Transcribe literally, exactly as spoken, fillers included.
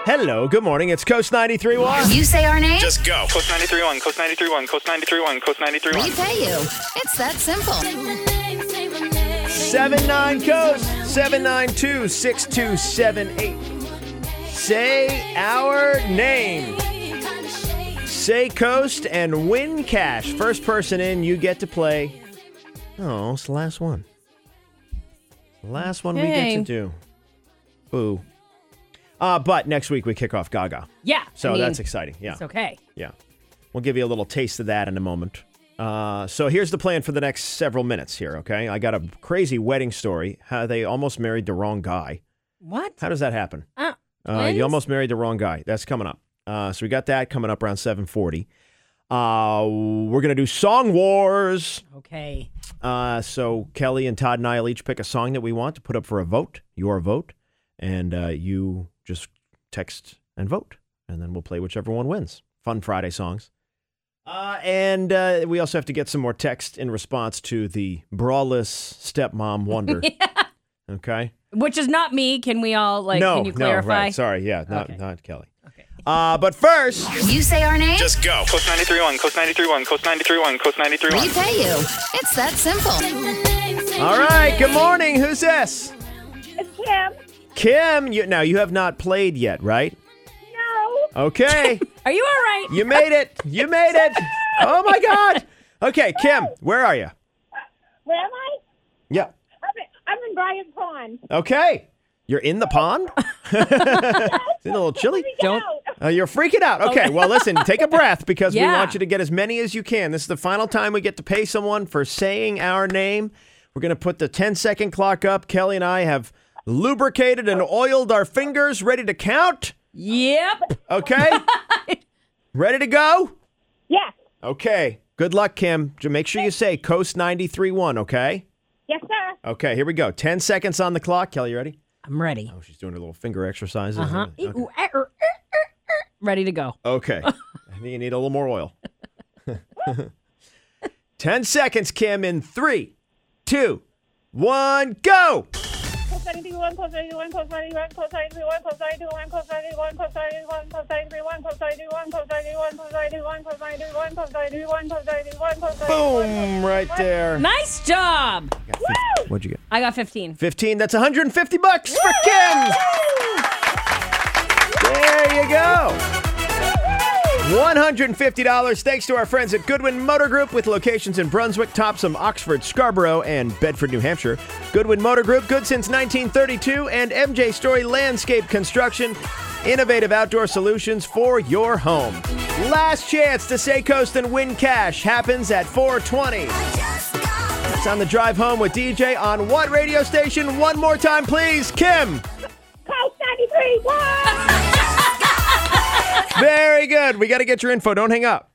Hello, good morning. It's Coast ninety-three point one. You say our name, Just go. Coast ninety-three point one, Coast ninety-three point one, Coast ninety-three point one, Coast ninety-three point we one. pay you. It's that simple. seven nine Coast, seven nine two, six two seven eight. Say our name. Say Coast and win cash. First person in, you get to play. Oh, it's the last one. The last one we Hey. get to do. Boo. Uh, but next week we kick off Gaga. Yeah. So I mean, that's exciting. Yeah. It's okay. Yeah. We'll give you a little taste of that in a moment. Uh, so here's the plan for the next several minutes here, okay? I got a crazy wedding story. How they almost married the wrong guy. What? How does that happen? Uh, Uh, you almost married the wrong guy. That's coming up. Uh, so we got that coming up around seven forty. Uh, we're going to do Song Wars. Okay. Uh, so Kelly and Todd and I will each pick a song that we want to put up for a vote, your vote, and uh, you just text and vote, and then we'll play whichever one wins. Fun Friday songs. Uh, and uh, we also have to get some more text in response to the braless stepmom wonder. Yeah. Okay? Which is not me. Can we all, like, no, can you clarify? no, right. Sorry, yeah, not, Okay. not Kelly. Okay. Uh, but first, You say our name, Just go. Coast ninety-three point one, Coast ninety-three point one, Coast ninety-three point one, Coast ninety-three point we one. pay you. It's that simple. all right, good morning. Who's this? It's Kim. Kim, you, now you have not played yet, right? No. Okay, Are you all right? you made it. You made it. Oh my God. Okay, Kim, where are you? Where am I? Yeah. I'm in, I'm in Brian Pond. Okay. You're in the pond? Is it a little chilly? Don't- Uh, you're freaking out. Okay, well, listen, take a breath because we Yeah. want you to get as many as you can. This is the final time we get to pay someone for saying our name. We're going to put the ten-second clock up. Kelly and I have lubricated and oiled our fingers, ready to count. Yep. Okay? Ready to go? Yes. Okay. Good luck, Kim. J- Make sure you say Coast ninety-three point one, okay? Yes, sir. Okay, here we go. ten seconds on the clock. Kelly, you ready? I'm ready. Oh, she's doing her little finger exercises. Uh-huh. Okay. Ooh, eh, er, er, er, er. Ready to go. Okay. I think you need a little more oil. Ten seconds, Kim, in three, two, one, go! Coast ninety-one, Coast ninety-one, Coast ninety-one, Coast ninety-one, Coast ninety-one, Coast ninety-one, Coast ninety-one, Coast ninety-one, Coast ninety-one, Coast ninety-one, Coast ninety-one, Coast ninety-one, Coast ninety-one, Coast ninety-one, Coast ninety-one. Boom, right there. Nice job. What'd you get? I got fifteen. fifteen, that's one hundred fifty bucks for Kim! There you go. one hundred fifty dollars thanks to our friends at Goodwin Motor Group with locations in Brunswick, Topsom, Oxford, Scarborough, and Bedford, New Hampshire. Goodwin Motor Group, good since nineteen thirty-two, and M J Story Landscape Construction, innovative outdoor solutions for your home. Last chance to say Coast and win cash happens at four twenty. It's on the drive home with D J on what radio station? One more time, please, Kim. Coast ninety-three, one. Very good. We got to get your info. Don't hang up.